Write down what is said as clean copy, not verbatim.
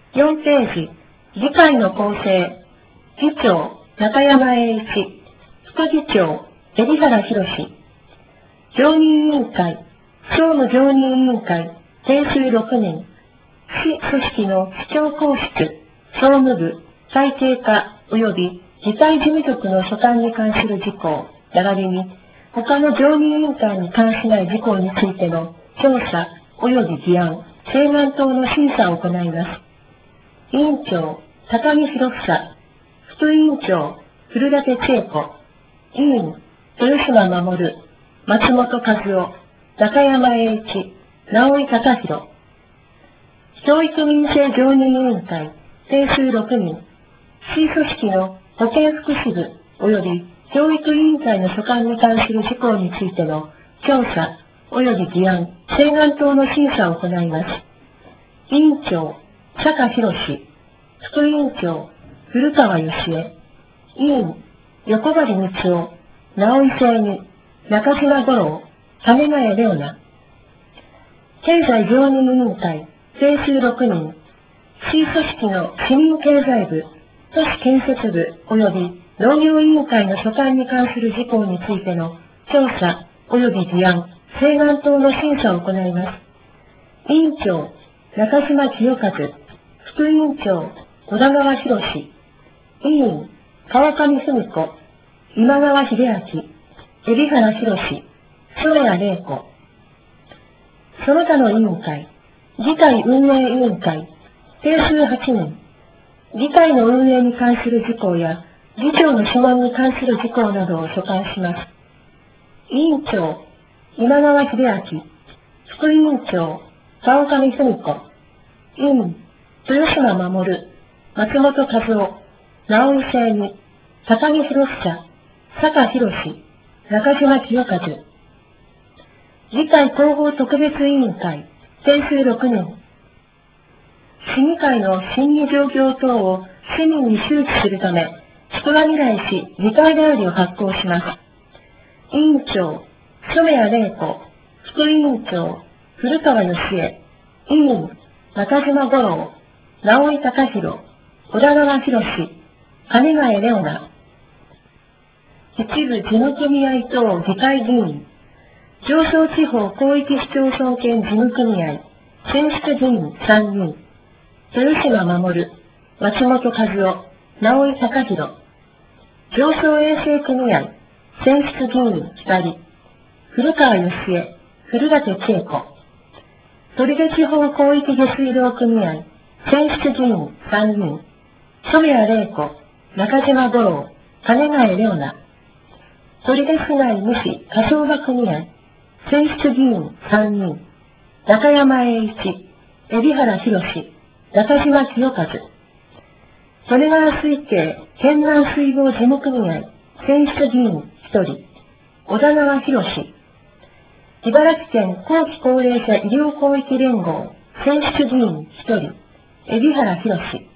4ページ、議会の構成、議長、中山栄一、副議長、海老原博、常任委員会、総務常任委員会、定数6人、市組織の市長公室、総務部、会計課及び議会事務局の所管に関する事項、並びに、他の常任委員会に関しない事項についての調査及び議案、請願等の審査を行います。委員長、高木博房、副委員長、古舘千恵子、委員、豊島守、松本和夫、中山栄一、直井隆弘、教育民生常任委員会、定数6人、市組織の保健福祉部及び教育委員会の所管に関する事項についての調査及び議案、請願等の審査を行います。委員長、坂博、副委員長、古川義恵、委員、横張光夫、直井誠二、中島五郎、金ヶ谷レオナ、経済常任委員会、定数6人、市組織の市民経済部、都市建設部及び農業委員会の所管に関する事項についての調査及び議案、請願等の審査を行います。委員長、中島清和、副委員長、小田川博、委員、川上文子、今川秀明、海老原博、染谷玲子。その他の委員会、議会運営委員会、定数8人、議会の運営に関する事項や、議長の諮問に関する事項などを所管します。委員長、今川秀明、副委員長、川上文子、委員、豊島守、松本和夫、直井誠二、高木博房、坂博、中島清和。議会広報特別委員会、定数6人。市議会の審議状況等を市民に周知するため、人が未来し議会便りを発行します。委員長、染谷玲子、副委員長、古川義恵、委員、中島五郎、直井隆弘、小田川博、金ヶ谷レオナ。一部事務組合等議会議員、上昇地方広域市町村圏事務組合、選出議員3人、豊島守、松本和夫、直井隆弘、上昇衛生組合、選出議員2人、古川義恵、古舘千恵子、取手地方広域下水道組合、選出議員3人、染谷玲子、中島五郎、金ヶ谷レオナ、取手市内無市火葬場組合、選出議員3人、中山栄一、海老原博、中島清和、利根川水系県南水防事務組合、選出議員1人、小田川博、茨城県後期高齢者医療広域連合、選出議員1人、海老原博、